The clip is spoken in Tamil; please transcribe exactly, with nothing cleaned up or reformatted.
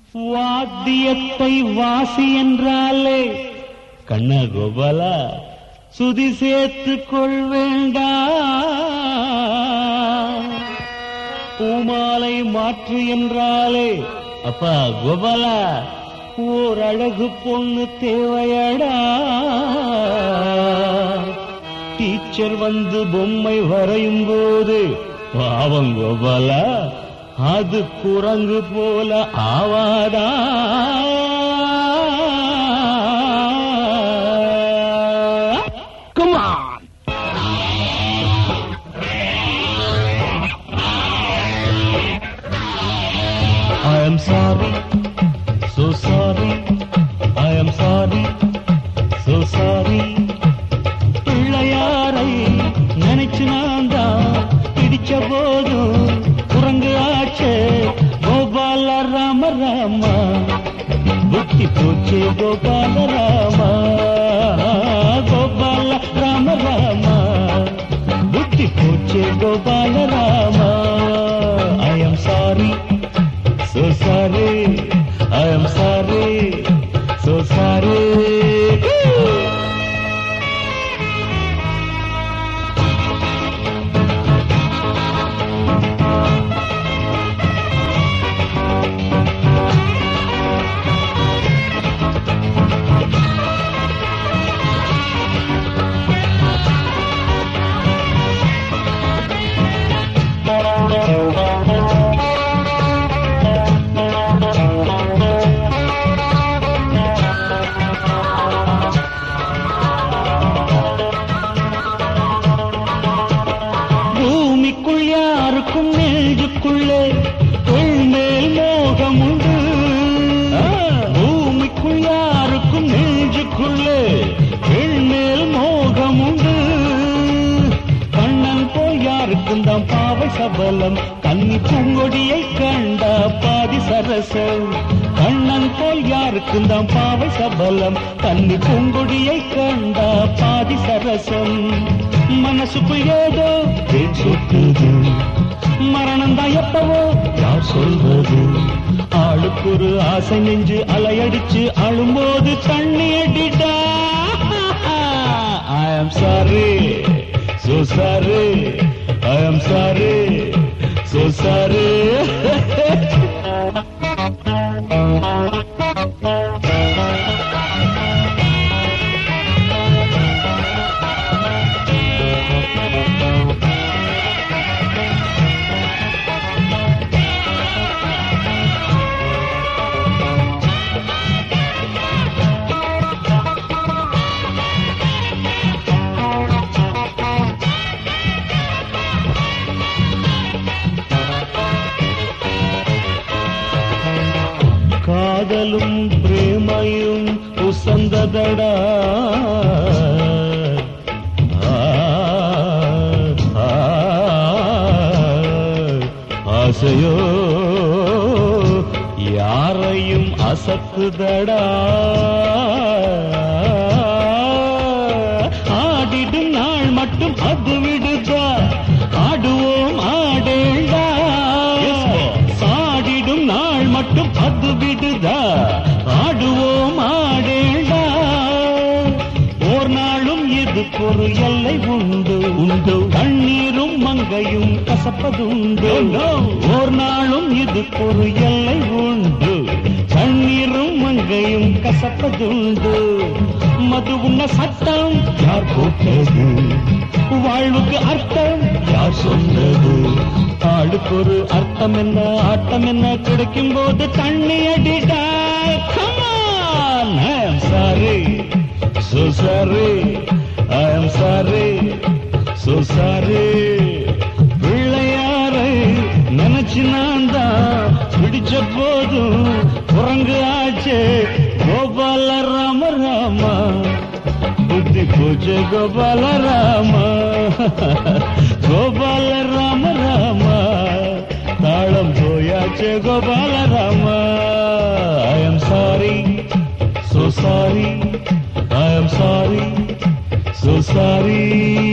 வாத்தியத்தை வாசி என்றாலே கண்ண கோபாலா சுதி சேர்த்து கொள்வேண்டா, பூமாலை மாற்று என்றாலே அப்பா கோபாலா ஓர் அழகு பொண்ணு தேவையடா, டீச்சர் வந்து பொம்மை வரையும் போது பாவம் கோபாலா அது குரங்கு போல ஆவாதா. Come on. I am sorry, so sorry, I am sorry, so sorry. பிள்ளையாரை நினைச்சு நான் தான் பிடிச்ச போதும் குரங்கு ஆச்சே கோபால ராம ராமா, புத்தி போச்சே கோபால ராமா, கோபால ராம ராமா, புத்தி போச்சே Gopala Rama. I am sorry, so sorry, I am sorry, so sorry. பூமிக்குள் யாருக்கும் நெஞ்சுக்குள்ளே மேல் மோகம் உண்டு, பூமிக்குள் யாருக்கும் நெஞ்சுக்குள்ளே மேல் மோகம் உண்டு, கண்ணன் போய் யாருக்கும் தான் பாவை சபலம், கன்னி பூங்கொடியை கண்டா பாதி சரசம், கண்ணன் போல் யாருக்கும் தான் பாவை சபலம், கன்னி பூங்கொடியை கண்டா பாதி சரசம். மனசுக்குள் ஏதோ பேர் சொட்டுது, மரணம் தான் எப்பவோ யார் சொல்வது, ஆளுக்கு ஒரு ஆசை நெஞ்சு அலையடிச்சு அழும்போது தண்ணி அடிடா. I am sorry, so sorry, I am sorry, so sorry. காதலும் பிரேமையும் உசந்ததடா, ஆசையோ யாரையும் அசத்துதடா, ஆடிடும் நாள் மட்டும் அது விடுதா, ஆடுவோம் ஆடேண்டா, சாடிடும் நாள் மட்டும் அது விடுதா, ஆடுவோம் ஆடேண்டா, ஓர் நாளும் இதுக்கு ஒரு எல்லை உண்டு உண்டு, கண்ணீரும் மங்கையும் கசப்பதுண்டு, ஓர் நாளும் இதுக்கு ஒரு எல்லை உண்டு, கண்ணீரும் மங்கையும் கசப்பதுண்டு. மது உண்ண சட்டம் யார் போட்டது, வாழ்வுக்கு அர்த்தம் யார் சொன்னது, ஆளுக்கு ஒரு அர்த்தம் என்ன ஆட்டம் என்ன, கிடைக்கும் போது தண்ணி அடிடா. Come on. I am sorry, so sorry, I am sorry, so sorry. பிள்ளையாரை நினைச்சு நான் தான் பிடிச்ச போதும் குரங்கு ஆச்சே கோபால ராம ராமா, புத்தி போச்சே கோபால ராமா, கோபால ராம ராமா, தாளம் போயாச்சே Gopala Rama. I am sorry, so sorry, I am sorry, so sorry.